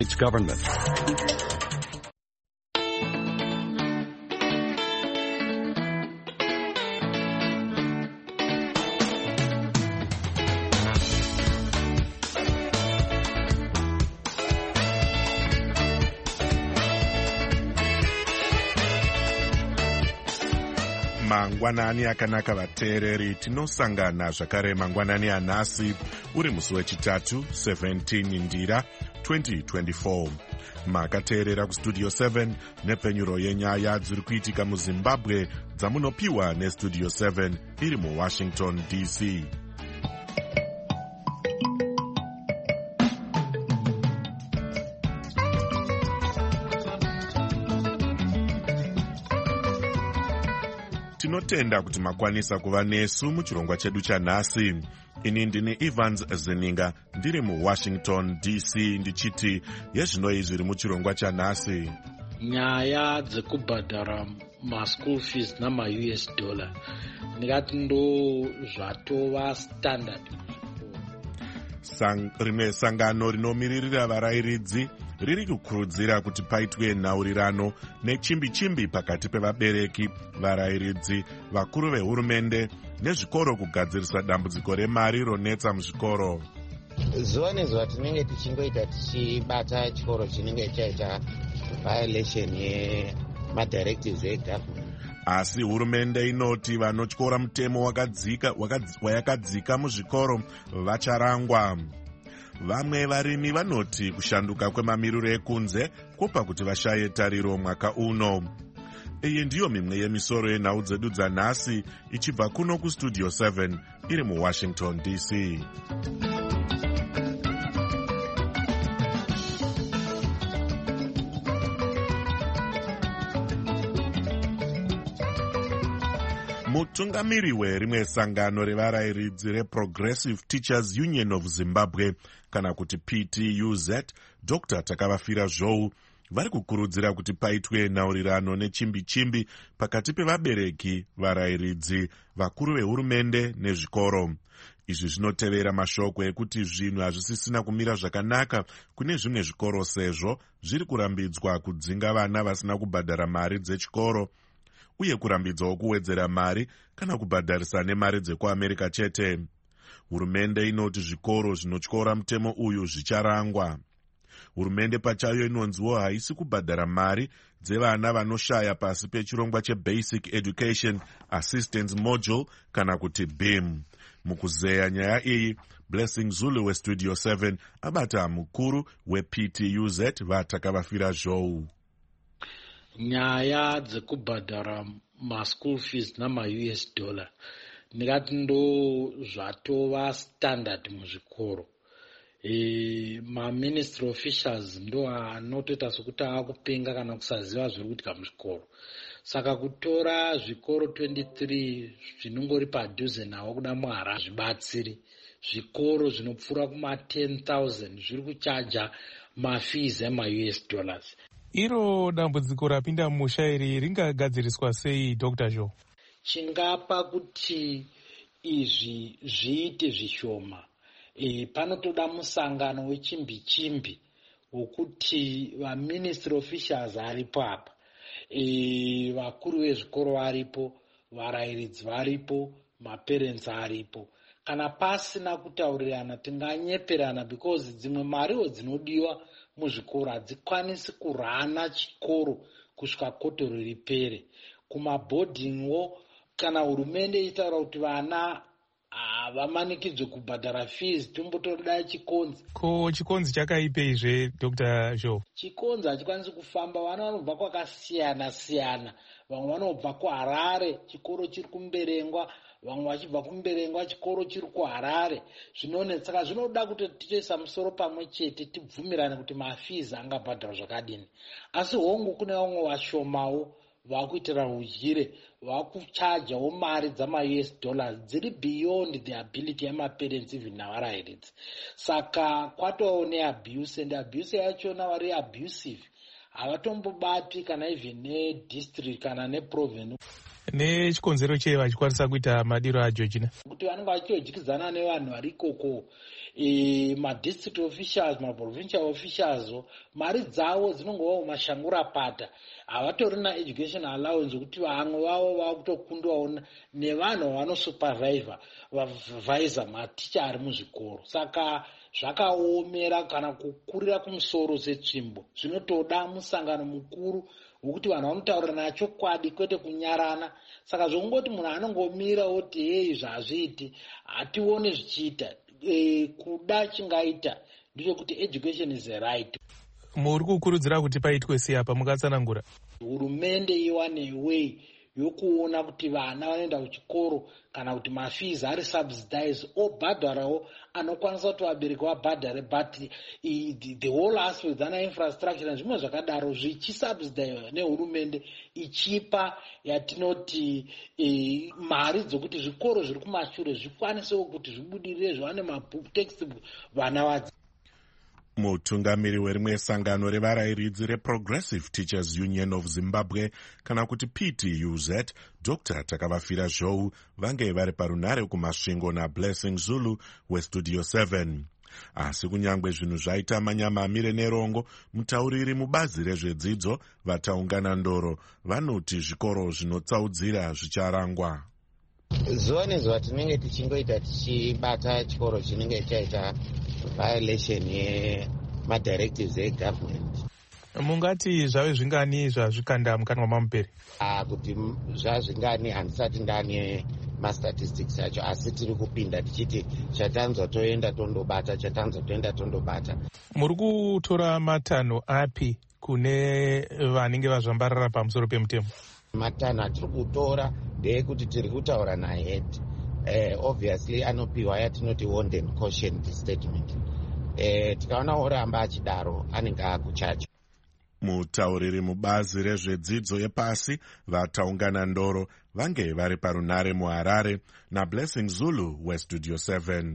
Its government. Mangwanani akanaka vateereri, tinosangana zvakare mangwanani anhasi uri musi wechitatu 17 Ndira 2024. Makateerera kustudio 7 nepfenyuro yenyaya dziri kuitika muZimbabwe dzamunopiwa nestudio 7 iri muWashington DC. Tinotenda kuti makwanisa kuva nesu muchirongwa chedu chanhasi. Ini ndini Evans Zeninga ndiri muWashington DC ndichiti yezvinoi zviri muchirongwa chanhasi. Nyaya dzekubhadhara ma-school fees nama-US dollar ndingati ndo zvatova standard. Rimwe sangano rinomiririra varayiridzi riri kukurudzira kuti paitwe nhaurirano nechimbi-chimbi pakati pevabereki, varayiridzi, vakuru vehurumende nezvikoro kugadzirisa dambudziko remari ronetsa muzvikoro. Zuva nezuva tinenge tichingoita tichibata chikoro chinenge chaita violation yemadirectives egovernment. Asi hurumende inoti vanotyora mutemo wayakadzika muzvikoro vacharangwa. Vamwe varimi vanoti kushanduka kwemamiriro ekunze kupa kuti vashaye tariro mwaka uno. Iyi ndiyo mimwe yemisoro yenhau dzedu dzanhasi ichibva kuno kustudio 7 iri muWashington DC. Mutungamiri werimwe sangano revarayiridzi reProgressive Teachers Union of Zimbabwe kana kuti PTUZ, Dr. Takavafira Zhou, vari kukurudzira kuti paitwe nhaurirano nechimbi-chimbi pakati pevabereki, varayiridzi, vakuru vehurumende nezvikoro. Izvi zvinotevera mashoko ekuti zvinhu hazvisisina kumira zvakanaka kune zvimwe zvikoro sezvo zviri kurambidzwa kudzinga vana vasina kubhadhara mari dzechikoro, uye kurambidzawo kuwedzera mari kana kubhadharisa nemari dzekuAmerika chete. Hurumende inoti zvikoro zvinotyora mutemo uyu zvicharangwa. Hurumende pachayo inonziwo haisi kubhadhara mari dzevana vanoshaya pasi pechirongwa cheBasic Education Assistance Module kana kuti BEAM. Mukuzeya nyaya iyi, Blessing Zulu westudio 7 abata mukuru wePTUZ vaTakavafira Zhou. Nyaya dzekubhadhara ma-school fees nama-US dollar ndingati ndo zvatova standard muzvikoro. Ma-ministry officials ndo anotoita sokuti akupenga kana kusaziva zviri kuitika muzvikoro. Saka kutora zvikoro 23 zvinongori padhuze nawo kuda mwara zvibatsiri. Zvikoro zvinopfuura kuma 10,000 zviri kuchaja ma-fees ema-US dollars. Iro dambudziko rapinda mumushairi ringagadziriswa sei, Dr. Zhou? Chingapa kuti izvi zviite zvishoma. Panotoda musangano wechimbi-chimbi wokuti va-ministry officials aripo apa, vakuru vezvikoro varipo, varayiridzi varipo, maparents aripo. Kana pasina kutaurirana tinganyeperana because dzimwe mariwo dzinodiwa muzvikoro hadzikwanisi kurana chikoro kusvika kotoro ripere. Kumabhodhingwo kana hurumende itaura kuti vana havamanikidzwe kubhadhara fees, tombotoda chikonzi. Ko chikonzi chakaipeizve, Dr. Zhou? Chikonzi hachikwanisi kufamba. Vana vanobva kwakasiyana-siyana. Vamwe vanobva kuHarare, chikoro chiri kuMberengwa. Vamwe vachibva kuMberengwa, chikoro chiri kuHarare. Saka zvinoda kuti tichoisa musoro pamwe chete tibvumirane kuti mafees angabhadharwa zvakadini. Asi hongu kune vamwe vashomawo vakuitira udyire, vakuchajawo mari dzama-US dollars dziri beyond the ability yemaparents even navarayiridzi. Saka kwatovawo neabuse, and abuse yachona vari abusive havatombobatwi kana even nedistrict kana neprovince. Nechikonzero chei vachikwanisa kuita madiro aJoji? Kuti vanenge vachidyidzana nevanhu vari ikoko, madistrict officials, maprovincial officials, mari dzavo dzinongovawo mashangura pata. Havatori naeducation allowance kuti vamwe vavo vakutokundwawo nevanhu vanosupervisa maticha ari muzvikoro. Saka zvakaomera kana kukurira kumusoro setsvimbo. Zvinotoda musangano mukuru wokuti vanhu vanotaurirana chokwadi kwete kunyarana. Saka zvokungoti munhu anongomira oti hei zvazviiti hatione zvichiita. Kuda chingaita ndechekuti education is a right. Muri kukurudzira kuti paitwe sei apa mukatsanangura? Hurumende iwane way yokuona kuti vana vanoenda kuchikoro kana kuti mafees ari subsidized obhadharawo anokwanisa kuti vabereki vabhadhare, but the whole aspect ana infrastructure zvimwe zvakadaro zvichisubsidize nehurumende ichipa yatinoti mari dzokuti zvikoro zviri kumashure zvikwanisewo kuti zvibudirire zviwane matextbook vana vadzi. Mutungamiri werimwe sangano revarairidzi reProgressive Teachers Union of Zimbabwe kana kuti PTUZ, Dr. Takavafira Zhou, vange vari parunare kumasvingo naBlessing Zulu weStudio 7. Asi kunyangwe zvinhu zvaita manyama amire nerongo, mutauriri mubazi rezvedzidzo vataungana ndoro vanoti zvikoro zvinotsaudzira zvicharangwa. Zuva nezuva tinenge tichingoita tichibata chikoro chinenge chaita violation yemadirectives egovernment. Mungati zvave zvingani zvazvikanda mukanwa mamuperi? Kuti zvazvingani handisati ndane mastatistics acho, asi tiri kupinda tichiti chatanzwa toenda tondobata. Muri kutora matanho api kune vanenge vazvambarara pamusoro pemutemo? Matanho atiri kutora ndeyekuti tiri kutaura nahead. Obviously anopiwa yatinoti warned and cautioned statement. Tikaona oramba achidaro anenge akuchacho. Mutauriri mubazi rezvedzidzo yepasi vataungana ndoro vange vari parunare muHarare naBlessing Zulu weStudio 7.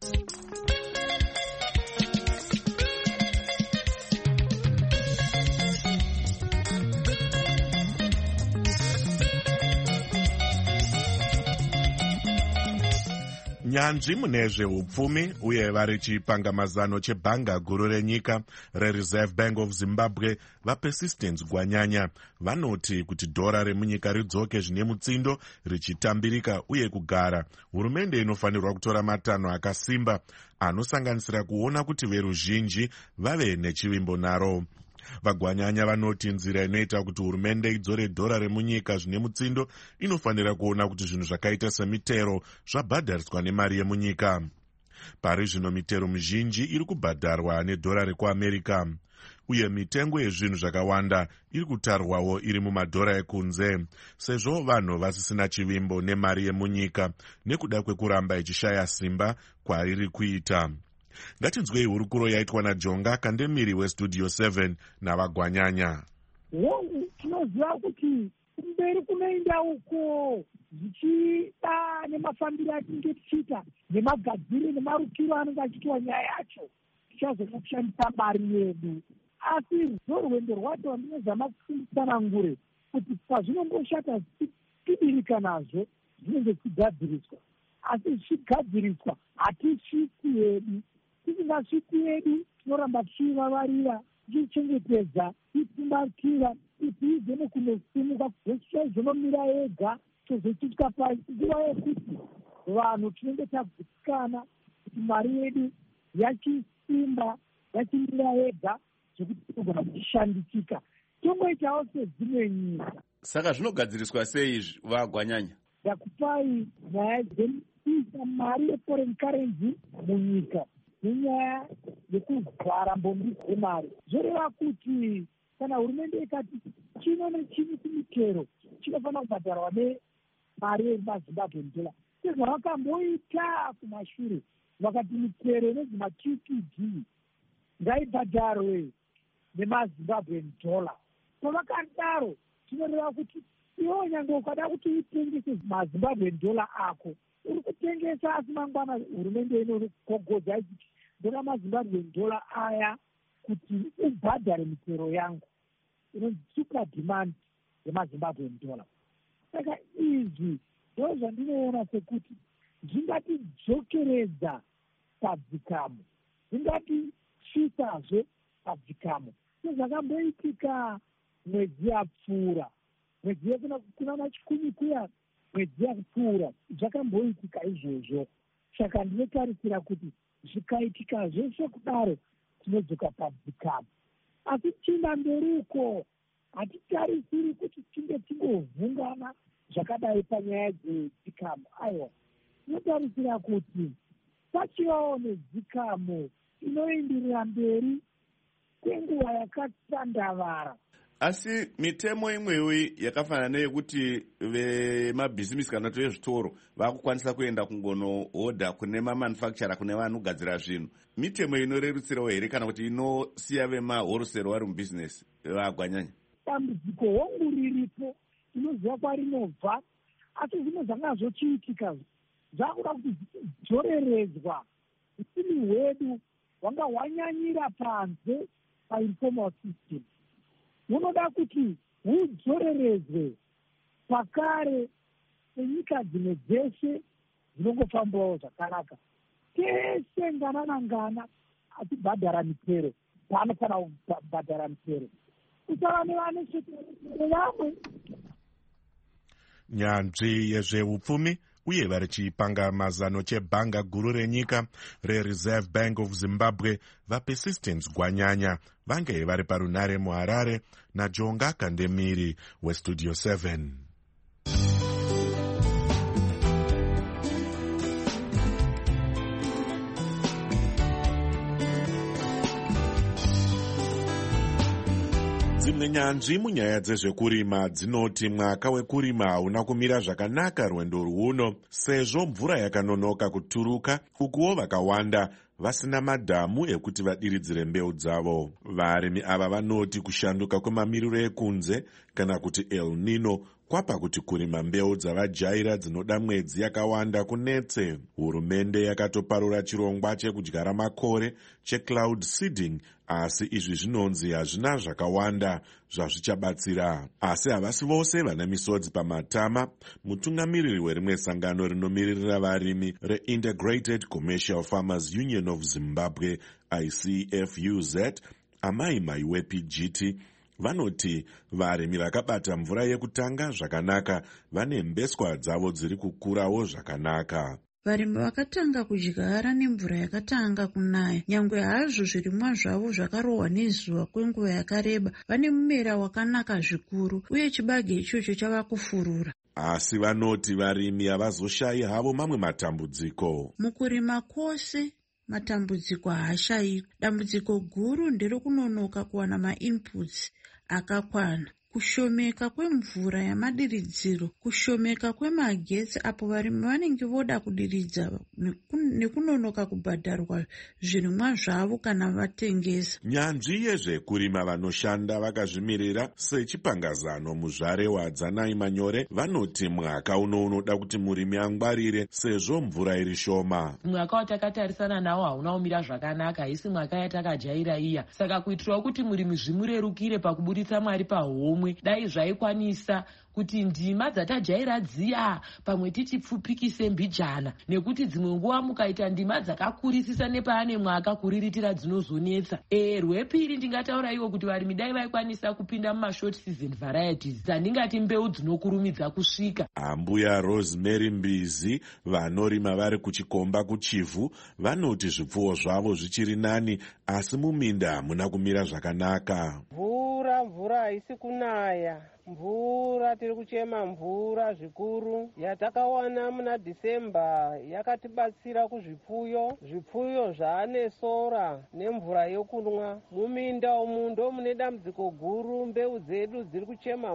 Nyanzvi mune zveupfumi uye vari chipangamazano chebhanga guru renyika reReserve Bank of Zimbabwe vaPersistence Gwanyanya vanoti kuti dhora remunyika ridzoke zvine mutsindo richitambirika uye kugara, hurumende inofanirwa kutora matanho akasimba anosanganisira kuona kuti veruzhinji vave nechivimbo naro. Vagwanyanya vanoti nzira inoita kuti hurumende idzore dhora remunyika zvine mutsindo inofanira kuona kuti zvinhu zvakaita semitero zvabhadhariswa nemari yemunyika. Pari zvino mitero mizhinji iri kubhadharwa nedhora rekuAmerica, uye mitengo yezvinhu zvakawanda iri kutarwawo iri mumadhora ekunze, sezvo vanhu vasisina chivimbo nemari yemunyika nekuda kwekuramba ichishaya simba kwariri kuita. Ngatinzwei hurukuro yaitwa naJonga Kandemiri weStudio 7 navagwanyanya. Tinoziva kuti kumberi kunoenda uko zvichida nemafambiro atinenge tichiita nemagadziri nemarukiro anenge achiitwa nyaya yacho tichazoda kushandisa mari yedu. Asi rwendo rwacho ndinozama kufundisana ngure kuti pazvinomboshata tidirika nazvo zvinenge zvichigadziriswa, asi zvichigadziriswa hatisviki hedu. Tisingasviki hedu tinoramba tichivavarira, tichichengetedza, tichimbatsira, tiize nekunosimuka zvonomira ega, tozosvika panguva yekuti vanhu tinenge tagutsikana kuti mari yedu yachisimba, yachimira ega zvokuti tinogona kuchishandisika. Tongoitawo sedzimwe nyika. Saka zvinogadziriswa sei vagwanyanya? Ndakupai nyaya dzekuisa mari yeforeign currency munyika nenyaya yekuvhara mbombi dzemari. Zvoreva kuti kana hurumende ikati chino nechino kumitero chinofanira kubhadharwa nemari yemaZimbabwe dola, sezvavakamboita kumashure vakati mitero nezvima-TTD ngaibhadharwe nemaZimbabwe dola. Pavakadaro tinoreva kuti iwo nyange ukada kuti utengese maZimbabwe dola ako uri kutengesa, asi mangwana hurumende inogogodza ichiti ndona maZimbabwe dola aya kuti ubhadhare mitero yangu. inonzi super demand yemazimbabwean dollar. Saka izvi ndo zvandinoona sekuti zvingatidzokeredza padzikamo, zvingatisvisazve padzikamo sezvakamboitika mwedzi yapfuura, mwedzi kuna machikumi kuya, mwedzi yapfuura zvakamboitika izvozvo. Saka ndinotarisira kuti zvikaitika zveshe kudaro tinodzoka padzikamo, asi chinda mberi uko hatitarisiri kuti tinge tingovhungana zvakadai panyaya dzedzikamo. Aiwa, tinotarisira kuti pachivawo nedzikamo inoendirira mberi kwenguva yakatandavara. Asi mitemo imwewi yakafanana neyekuti vemabhizimisi kana kuti vezvitoro vakukwanisa kuenda kungonohodha kune mamanufactura, kune vanogadzira zvinhu, mitemo inorerutsirawo here kana kuti inosiya vemahorosero vari mubhizinesi vagwanyanya? Dambudziko hongu riripo, tinoziva kwarinobva, asi zvimwe zvanga zvochiitika zvakuda kuti dzoreredzwa. Utimi hwedu hwanga hwanyanyira panze painformal system, hunoda kuti hudzoreredzwe pakare senyika dzimwe dzeshe dzinongofambawo zvakanaka. Tese ngana nangana atibhadhara mitero paanofanira kubhadhara mitero, kusava nevamwe. Nyanzvi yezveupfumi uye vari chipanga mazano chebhanga guru renyika reReserve Bank of Zimbabwe vaPersistence Gwanyanya vange vari parunare muHarare naJonga Kandemiri weStudio 7. Dzimwe nyanzvi munyaya dzezvekurima dzinoti mwaka wekurima hauna kumira zvakanaka rwendo rwuno sezvo mvura yakanonoka kuturuka, ukuwo vakawanda vasina madhamu ekuti vadiridzire mbeu dzavo. Varimi ava vanoti kushanduka kwemamiriro ekunze kana kuti El Nino kwapa kuti kurima mbeu dzavajaira dzinoda mwedzi yakawanda kunetse. Hurumende yakatoparura chirongwa chekudyara makore checloud seeding, asi izvi zvinonzi hazvina zvakawanda zvazvichabatsira. Asi havasi vose vana misodzi pamatama. Mutungamiriri werimwe sangano rinomiririra varimi reIntegrated Commercial Farmers Union of Zimbabwe ICFUZ, Amai Maiwe PGT, vanoti varimi vakabata mvura yekutanga zvakanaka vane mbeswa dzavo dziri kukurawo zvakanaka. Varimi vakatanga kudyara nemvura yakatanga kunaya, nyangwe hazvo zvirimwa zvavo zvakarohwa nezuva kwenguva yakareba, vane mumera wakanaka zvikuru uye chibage ichocho chava kufurura. Asi vanoti varimi havazoshayi havo mamwe matambudziko. Mukurima kwose matambudziko haashayikwi. Dambudziko guru nderekunonoka kuwana mainputs akakwana, kushomeka kwemvura yamadiridziro, kushomeka kwemagetsi apo varimi vanenge voda kudiridza, nekunonoka kubhadharwa zvirimwa zvavo kana vatengesa. Nyanzvi yezvekurima vanoshanda vakazvimirira sechipangazano muzvare waDzanai Manyore vanoti mwaka unoda kuti murimi angwarire sezvo mvura iri shoma. Mwaka watakatarisana nawo hauna kumira zvakanaka, haisi mwaka yatakajaira iya. Saka kuitirawo kuti murimi zvimurerukire pakuburitsa mari pahomwe, dai zvaikwanisa kuti ndima dzatajaira dziya pamwe tichipfupikise mbijana, nekuti dzimwe nguva mukaita ndima dzakakurisisa nepaane mwaka kuriritira dzinozonetsa. Rwepiri ndingataura iwo kuti varimi dai vaikwanisa kupinda mumashort season varieties dzandingati mbeu dzinokurumidza kusvika. Ambuya Rosemary Mbizi vanorima vari kuchikomba kuchivhu vanoti zvipfuwo zvavo zvichiri nani, asi muminda hamuna kumira zvakanaka. Mvura haisi kunaya. Mvura tiri kuchema mvura zvikuru yatakawana muna Dhisemba yakatibatsira kuzvipfuyo zvaane sora nemvura yokunwa. Muminda umu ndo mune dambudziko guru, mbeu dzedu dziri kuchema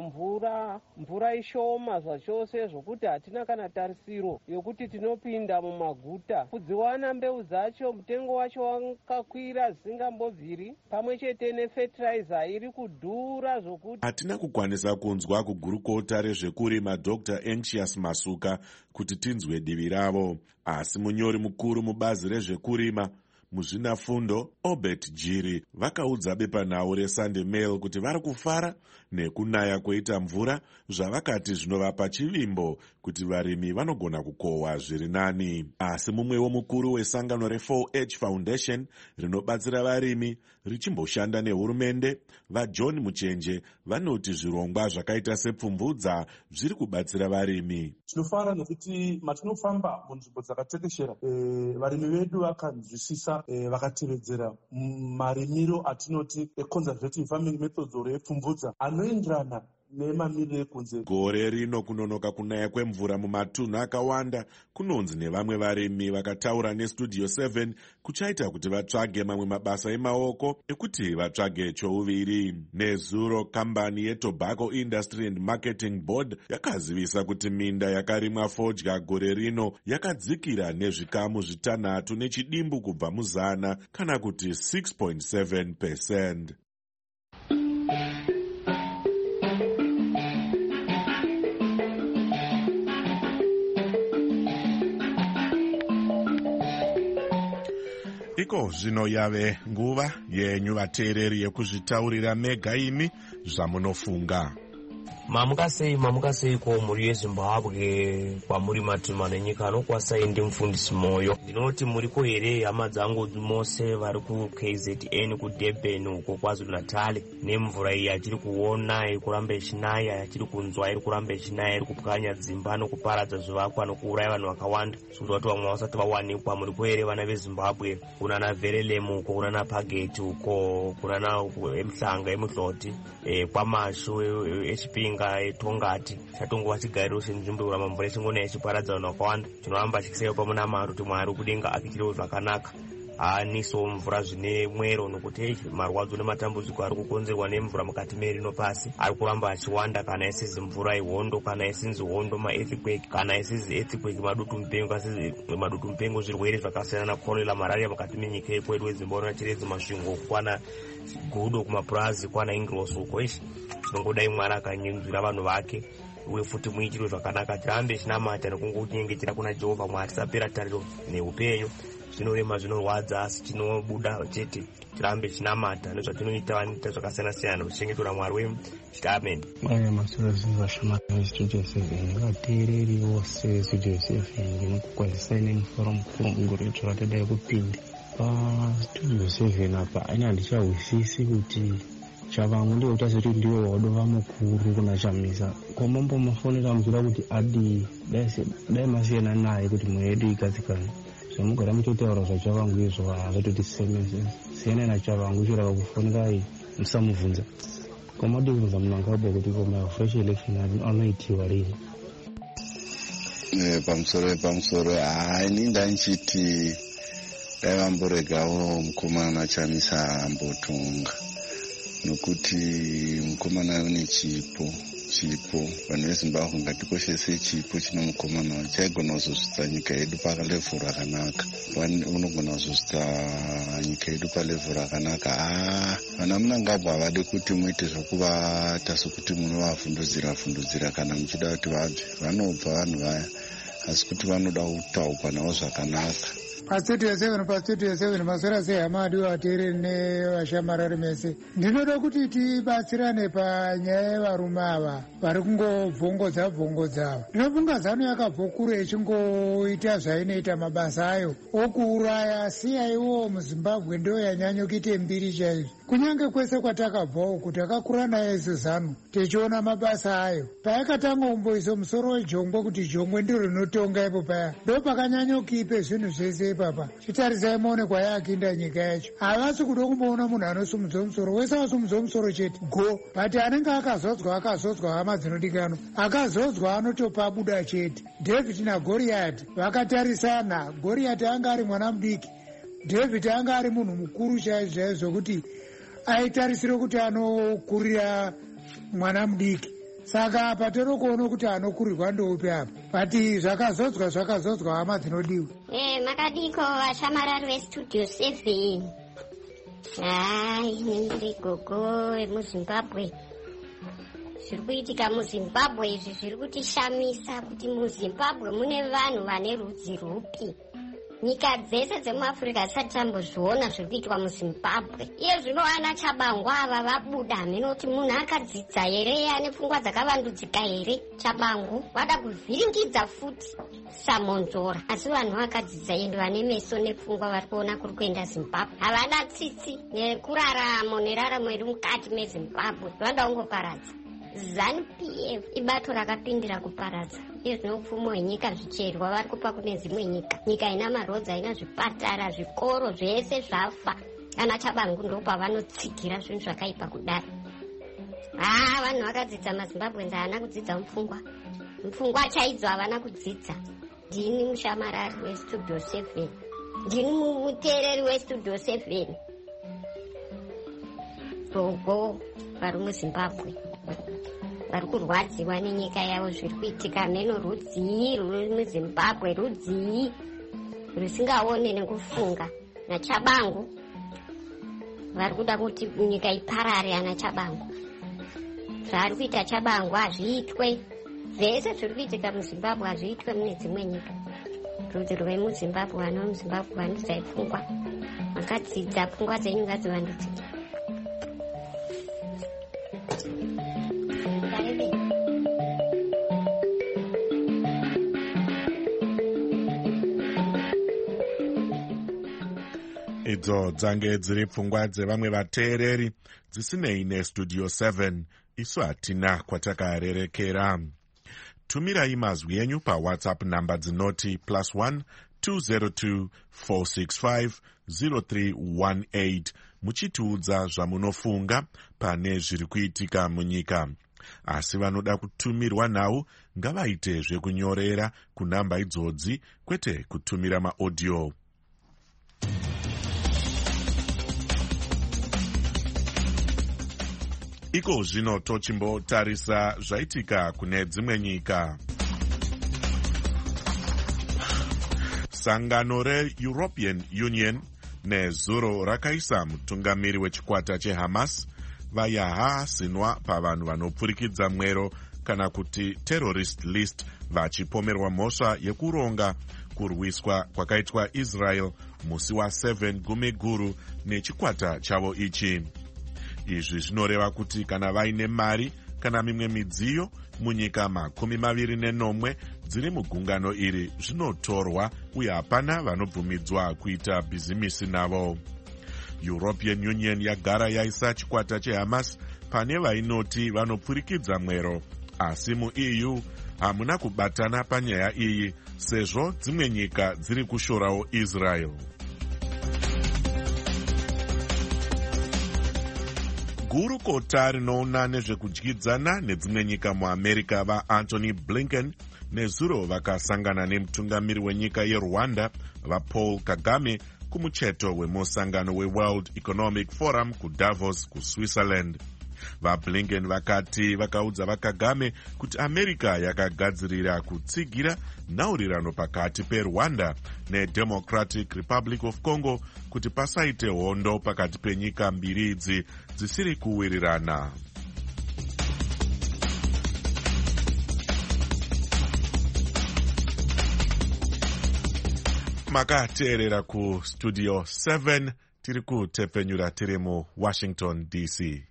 mvura ishoma zvachose zvokuti hatina kana tarisiro yokuti tinopinda mumaguta kudziwana mbeu dzacho. Mutengo wacho wakakwira zvisingambobviri, pamwe chete nefertilizer iri kudhura zvokuti hatina kukwanisa kunzwa kugurukota rezvekurima Dr. Anxious Masuka kuti tinzwe divi ravo. Asi munyori mukuru mubazi rezvekurima muzvinafundo Obert Jiri vakaudza bepanhau reSunday Mail kuti vari kufara nekunaya kweita mvura zvavakati zvinovapa chivimbo kuti varimi vanogona kukohwa zviri nani. Asi mumwewo mukuru wesangano re4H Foundation rinobatsira varimi richimboshanda nehurumende, vaJohn Muchenje, vanoti zvirongwa zvakaita sepfumvudza zviri kubatsira varimi. Tinofara nekuti matinofamba munzvimbo dzakatekeshera varimi vedu vakanzwisisa vakatevedzera marimiro atinoti conservative farming methods or epfumvudza anoenderana nemamiriro ekunze. Gore rino kunonoka kunaya kwemvura mumatunhu akawanda kunonzi nevamwe varimi vakataura neStudio 7 kuchaita kuti vatsvage mamwe mabasa emaoko ekuti vatsvage chouviri. Nezuro kambani yeTobacco Industry and Marketing Board yakazivisa kuti minda yakarimwa fodya gore rino yakadzikira nezvikamu 6 nechidimbu kubva muzana kana kuti 6.7%. Iko zvino yave nguva yenyu vateereri yekuzvitaurira mega imi zvamunofunga. Mamukaseiko muri yeZimbabwe kwamuri matima nenyika anokwasai ndi mufundisi Moyo. Ndinoti muriko here hama dzangu mose vari ku KZN ku Durban uko KwaZulu-Natal nemvura iyi yatiri kuona iri kuramba ichinaya, yatiri kunzwa iri kuramba ichinaya, iri kupwanya dzimba nokuparadza zvivakwa nokuuraya vanhu vakawanda. Zvinoita kuti vamwe vasati vawanikwa. Muriko here vana veZimbabwe, kunana Verelemu uko, kunana Pageti uko, kunana eMhlanga eMuhloti, kwaMashu eChipinga etongati chatongova chigariro chenzvimbo kuramba mvura ichingonaya ichiparadza vanhu vakawanda. Tinohamba chikiseyo pamuna Mwari kuti Mwari kudenga akichirewo zvakanaka, haaniso mvura zvine mwero, nokuti marwadzo nematambudziko ari kukonzerwa nemvura mukati merino pasi ari kuramba achiwanda, kana isizi mvura ihondo, kana isinzi hondo maearthquake, kana isizi earthquake madutu mupengo, asizi madutu mupengo zvirwere zvakasiyana na cholera, malaria mukati menyika yekwedu weZimbabwe nachiredzi masvingo kwana gudo kumapurazi kwana Ingros uko. Ishi tinongodai Mwari akanyenzvira vanhu vake uye futi muitiro zvakanaka. Tirambe chinamata nekungotinyengetera kuna Jehovha Mwari, tisapera tariro neupenyu. Zvinorema zvinorwadza asi tinobuda chete, tirambe chinamata nezvatinoita vanoita zvakasiyana siyana kuchengetora Mwari wemu. Amen. Masura Shamari Studio 7 vateereri vose Studio 7 ndinokukwazisai nemufaro mukuru mungoro yetu ratadai kupinda paStudio 7 apa. Ani handichahwisisi kuti Chavangu ndiwo tasiti ndiwo wadova mukuru kuna Chamisa. Komambo mafonera muzira kuti adi dai masiyana naye kuti mweya yedu igadzikane. Zvamugara mutotaura zvaChavangu izvo hazvatoti siyana naChavangu chiraka kufonera musamubvunza. Komadi kubvunza munangabo kuti koma fresh election anoitiwa rini. Pamusoro ini ndanchiti dai vamboregawo mukomana Chamisa ambotonga, nokuti mukomana une chipo vanhu veZimbabwe ngatikoshese chipo chino mukomana chaigona kuzosvitsa nyika yedu palevhuru rakanaka, unogona kuzosvitsa nyika yedu palevhuru rakanaka. Vana Munangagwa havadi kuti muite zvokuvata sokuti munovavhundudzira kana muchida kuti vabve, vanobva vanhu vaya, asi kuti vanoda kutaukwa navo zvakanaka. paStudio 7 masora sei hama adiwa vateereri nevashamarari mese, ndinoda kuti tibatsirane panyaya yevarume ava vari kungobvongodza ava. Ndinofunga zano yakabvokure ichingoita zvainoita mabasa ayo okuuraya, siyaiwo muZimbabwe ndo yanyanya kuite mbiri chaizvo. Kunyange kwese kwatakabvawo kuti akakura naye zano tichiona mabasa ayo, payakatanga kumboisa musoro wejongwe kuti jongwe ndiro rinotonga ipo paya, ndo pakanyanya kuipe zvinhu zvese ipapa. Chitarisai muone kwayakinda nyika yacho. Havasi kuda kumboona munhu anosumudza musoro, wese asumudza musoro chete go, but anenge akazodzwa hama dzinodikanwa, akazodzwa anotopa buda chete. David naGoriati vakatarisana, Goriati anga ari mwana mudiki, David anga ari munhu mukuru chaizvo zvokuti aitarisire kuti anokurira mwana mudiki. Saka apa tiri kuona kuti anokurirwa ndoupi apa, but zvakazodzwa hama dzinodiwa. Makadiko vashamarari veStudio 7. Ndiri gogo vemuZimbabwe. Zviri kuitika muZimbabwe izvi zviri kutishamisa, kuti muZimbabwe mune vanhu vane rudzi rupi. nyika dzese dzemuafrica dzisati tambozviona zviri kuitwa muzimbabwe. Iye zvino ana Chabangu ava vabuda hameno kuti munhu akadzidza here, ane pfungwa dzakavandudzika here. Chabangu vada kuvhiringidza futi Samonzora, asi vanhu vakadzidza ende vane meso nepfungwa vari kuona kuri kuenda Zimbabwe. Havana tsitsi nekuraramo neraramo iri mukati mezimbabwe, vanoda kungoparadza. ZANU-PF ibato rakapindira kuparadza. Iyo zvino upfumi hwenyika zvicherwa vari kupa kune dzimwe nyika. Nyika ina marodzi, haina zvipatara, zvikoro zvese zvafa. Ana Chabangu ndo pavanotsigira zvinhu zvakaipa kudaro. Vanhu vakadzidza maZimbabwenzi havana kudzidza mupfungwa chaidzo havana kudzidza. Ndini mushamarari weStudio 7, ndini muteereri weStudio 7. Gogo vari muZimbabwe vari kurwadziwa nenyika yavo zviri kuitika. Meno rudzii ruri muZimbabwe, rudzii rusingaone nekufunga. naChabangu vari kuda kuti nyika iparare. ana Chabangu zvaari kuita Chabangu hazviitwe. Zvese zviri kuitika muZimbabwe hazviitwe mune dzimwe nyika. Rudzi rwemuZimbabwe, vana vemuZimbabwe vandudzai pfungwa, makadzidza pfungwa dzenyu ngadzivandudzike. idzo dzange dziri pfungwa dzevamwe vateereri dzisinei neStudio 7. isu hatina kwatakarerekera. Tumirai mazwi enyu paWhatsApp namba dzinoti +1 202 465 0318 muchitiudza zvamunofunga pane zviri kuitika munyika. Asi vanoda kutumirwa nhau ngavaite zvekunyorera kunamba idzodzi, kwete kutumira maaudio. Iko zvino tochimbotarisa zvaitika kune dzimwe nyika. Sangano reEuropean Union nezuro rakaisa mutungamiri wechikwata cheHamas vayahasinwa pavanhu vanopfurikidza mwero kana kuti terrorist list vachipomerwa mhosva yekuronga kurwiswa kwakaitwa Israel musi wa7 Gumiguru nechikwata chavo ichi. Izvi zvinoreva kuti kana vaine mari kana mimwe midziyo munyika 24 dziri mugungano iri zvinotorwa uye hapana vanobvumidzwa kuita bhizimisi navo. European Union yagara yaisa chikwata cheHamas pane vainoti vanopfurikidza mwero, asi muEU hamuna kubatana panyaya iyi sezvo dzimwe nyika dziri kushorawo Israel. Gurukota rinoona nezvekudyidzana nedzimwe nyika muAmerica vaAntony Blinken nezuro vakasangana nemutungamiri wenyika yeRwanda vaPaul Kagame kumucheto wemusangano weWorld Economic Forum kuDavos kuSwitzerland. VaBlinken vakati vakaudza vaKagame kuti America yakagadzirira kutsigira nhaurirano pakati peRwanda neDemocratic Republic of Congo kuti pasaite hondo pakati penyika mbiri idzi dzisiri kuwirirana. Makateerera kuStudio 7 tiri kutepenyura tiri muWashington DC.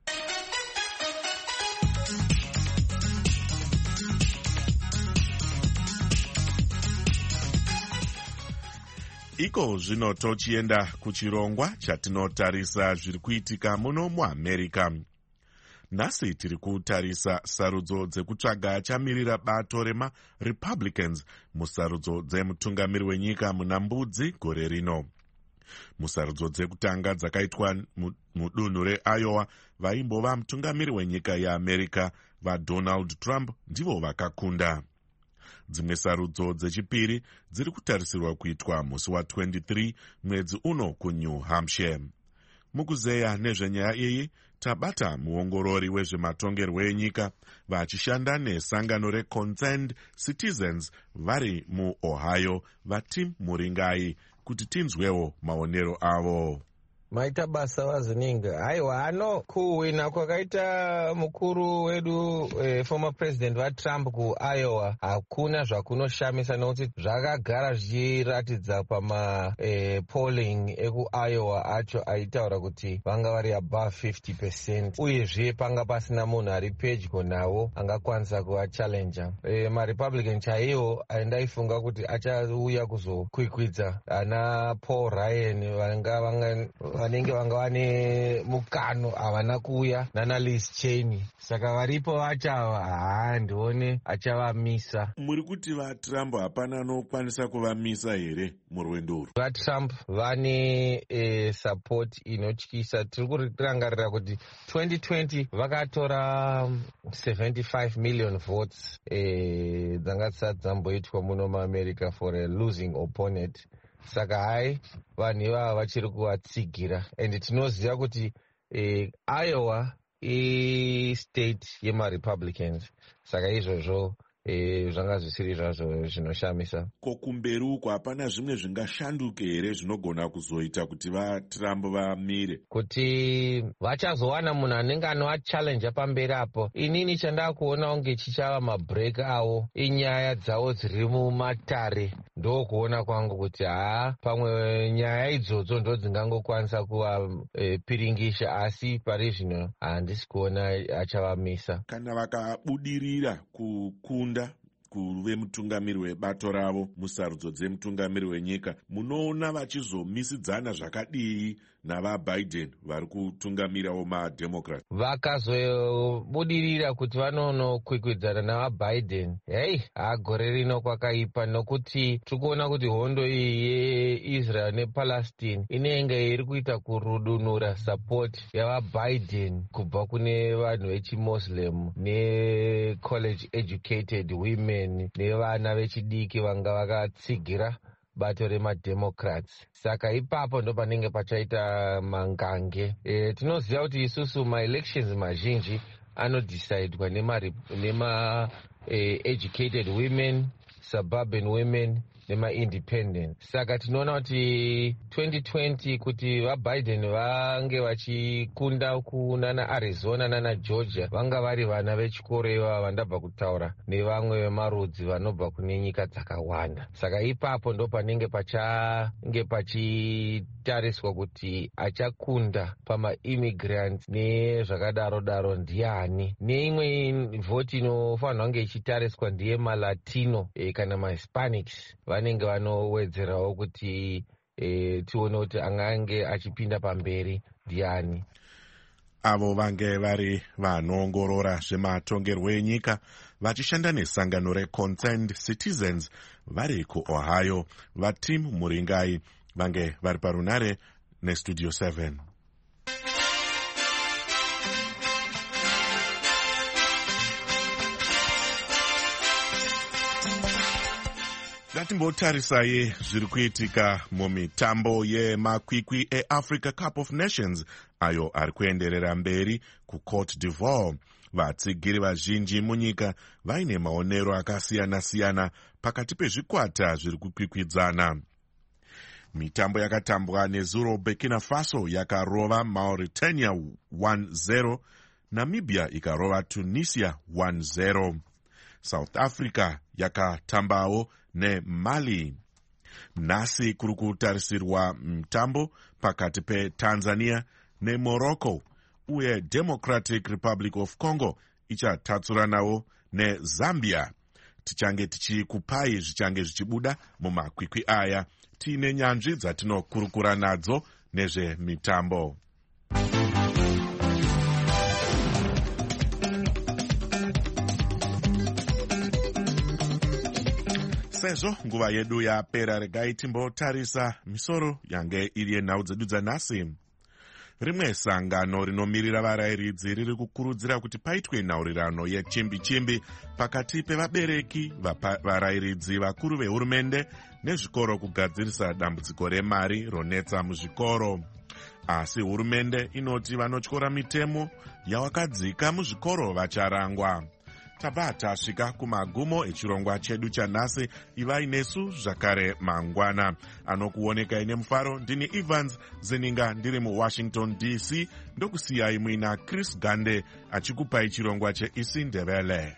Iko zvino tochienda kuchirongwa chatinotarisa zviri kuitika muno muAmerica. Nhasi tiri kutarisa sarudzo dzekutsvaga chamirira bato remaRepublicans musarudzo dzemutungamiri wenyika muna Mbudzi gore rino. Musarudzo dzekutanga dzakaitwa mudunhu reIowa vaimbova mutungamiri wenyika yeAmerica vaDonald Trump ndivo vakakunda. Dzimwe sarudzo dzechipiri dziri kutarisirwa kuitwa musi wa23 mwedzi uno kuNew Hampshire. Mukuzeya nezvenyaya iyi tabata muongorori wezvematongerwo enyika vachishanda nesangano reConcerned Citizens vari muOhio, vaTim Muringai, kuti tinzwewo maonero avo. maita basa vazininga. Haiwa kuwina kwakaita mukuru wedu former president vaTrump kuIowa hakuna zvakunoshamisa, nokuti zvakagara zvichiratidza polling ekuIowa acho aitaura kuti vanga vari above 50%, uyezve panga pasina munhu ari pedyo navo angakwanisa kuvachallenja. MaRepublican chaiwo andaifunga kuti achauya kuzokwikwidza ana Paul Ryan vanenge vanga vane mukano, havana kuuya nana Liz Cheney, saka varipo vachava ndione achavamisa. Muri kuti vaTrump hapana anokwanisa kuvamisa here murwendo urwu? VaTrump vane support inotyisa. Tiri kurangarira kuti 2020 vakatora 75 million votes dzanga dzisati dzamboitwa muno muAmerica for a losing opponent. Saka vanhu ivava vachiri kuvatsigira, and tinoziva kuti Iowa state yemaRepublicans, saka izvozvo zvanga zvisiri zvazvo zvinoshamisa. Kokumberi uko hapana zvimwe zvingashanduke here zvinogona kuzoita kuti vaTrump vamire? Kuti vachazowana munhu anenge anovachallenja pamberi apo. Inini chandaa kuona unge chichava mabreak avo inyaya dzavo dziri mumatare. Ndokuona kwangu kuti pamwe nyaya idzodzo ndo dzingangokwanisa kuvapiringisha, asi pari zvino handisi kuona achavamisa. Kana vakabudirira kukunda kuve mutungamiri webato ravo musarudzo dzemutungamiri wenyika, munoona vachizomisidzana zvakadii navaBiden vari kutungamirawo maDemocrat? Vakazobudirira kuti vanonokwikwidza navaBiden, gore rino kwakaipa, nokuti tikuona kuti hondo iyi yeIsrael nePalestine inenge iri kuita kurudunura support yavaBiden kubva kune vanhu vechiMuslim necollege educated women nevana vechidiki vanga vakatsigira bato remaDemocrats. Saka ipapo ndo panenge pachaita mangange. Tinoziva kuti isusu maelections mazhinji anodecidewa nema educated women, suburban women nema-independent. Saka tinoona kuti 2020 kuti vaBiden vange vachikunda kunana Arizona nana Georgia, vanga vari vana vechikoro ivava vandabva kutaura nevamwe vemarudzi vanobva kune nyika dzakawanda. Saka ipapo ndo panenge pachitariswa kuti achakunda pama-immigrants nezvakadaro ndiani. Neimwe vhoti inofanirwa kunge ichitariswa ndiye maLatino kana maHispanics, vanenge vanowedzerawo kuti tione kuti angange achipinda pamberi ndiani. Avo vange vari vanoongorora zvematongerwo enyika vachishanda nesangano reConcerned Citizens vari kuOhio. VaTim Muringai vange vari parunare neStudio 7. Ngatimbotarisai zviri kuitika mumitambo yemakwikwi eAfrica Cup of Nations ayo ari kuenderera mberi kuCote d'Ivoire. Vatsigiri vazhinji munyika vaine maonero akasiyana-siyana pakati pezvikwata zviri kukwikwidzana. Mitambo yakatambwa nezuro Burkina Faso yakarova Mauritania 1-0, Namibia ikarova Tunisia 1-0. South Africa yakatambawo neMali. Nhasi kuri kutarisirwa mutambo pakati peTanzania neMorocco, uye Democratic Republic of Congo ichatatsuranawo neZambia. Tichange tichikupai zvichange zvichibuda mumakwikwi aya tiine nyanzvi dzatinokurukura nadzo nezvemitambo. Sezvo nguva yedu yapera, regai timbotarisa misoro yange iri yenhau dzedu dzanhasi. Rimwe sangano rinomirira varayiridzi riri kukurudzira kuti paitwe nhaurirano yechimbi-chimbi pakati pevabereki, varayiridzi vakuru vehurumende nezvikoro kugadzirisa dambudziko remari ronetsa muzvikoro. Asi hurumende inoti vanotyora mitemo yawakadzika muzvikoro vacharangwa. tabva tasvika kumagumo echirongwa chedu chanhasi. Ivai nesu zvakare mangwana. Anokuonekai nemufaro ndini Evans Zeninga ndiri muWashington DC, ndokusiyai muina Chris Gande achikupai chirongwa cheIsi Ndebele.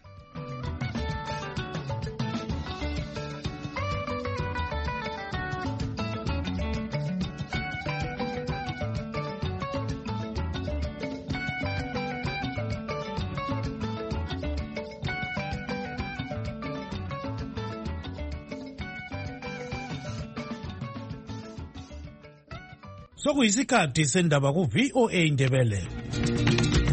Sokuyisikhathi sendaba ku VOA Ndebele.